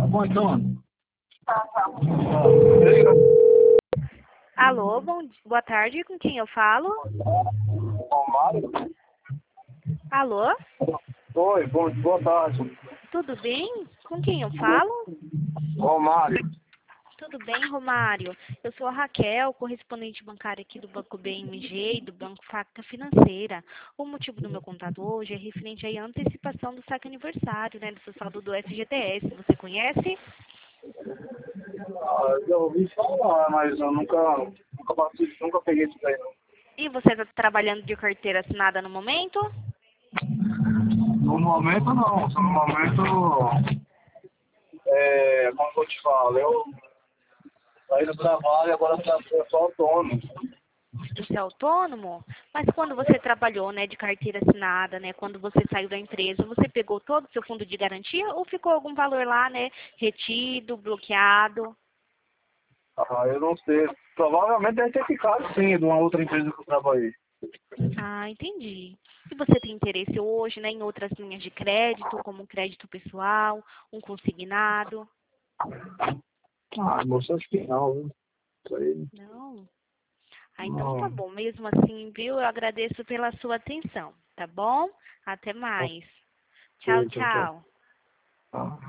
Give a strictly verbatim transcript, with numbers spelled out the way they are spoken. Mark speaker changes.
Speaker 1: bom, então.
Speaker 2: Alô, bom, di- boa tarde, com quem eu falo?
Speaker 1: Mário?
Speaker 2: Alô,
Speaker 1: Oi, bom, boa tarde.
Speaker 2: tudo bem? Com quem eu falo?
Speaker 1: Ô, Mário.
Speaker 2: Tudo bem, Romário? Eu sou a Raquel, correspondente bancária aqui do Banco B M G e do Banco Facta Financeira. O motivo do meu contato hoje é referente à antecipação do saque aniversário, né, do seu saldo do F G T S. Você conhece?
Speaker 1: Ah, eu ouvi falar, mas eu nunca, nunca, passei, nunca peguei isso daí, não.
Speaker 2: E você está trabalhando de carteira assinada no momento?
Speaker 1: No momento, não. No momento, é, como que eu te falo, eu saí do trabalho e agora eu sou autônomo.
Speaker 2: Você é autônomo? Mas quando você trabalhou, né, de carteira assinada, né, quando você saiu da empresa, você pegou todo o seu fundo de garantia ou ficou algum valor lá, né, retido, bloqueado?
Speaker 1: Ah, eu não sei. Provavelmente deve ter ficado, sim, de uma outra empresa que eu trabalhei.
Speaker 2: Ah, entendi. E você tem interesse hoje, né, em outras linhas de crédito, como um crédito pessoal, um consignado?
Speaker 1: Ah, moça, acho que não, viu? Isso aí,
Speaker 2: Não? Ah, então tá
Speaker 1: não.
Speaker 2: bom. Mesmo assim, viu? Eu agradeço pela sua atenção, tá bom? Até mais. Tchau,
Speaker 1: Ok, tchau, tchau.
Speaker 2: tchau.
Speaker 1: Ah.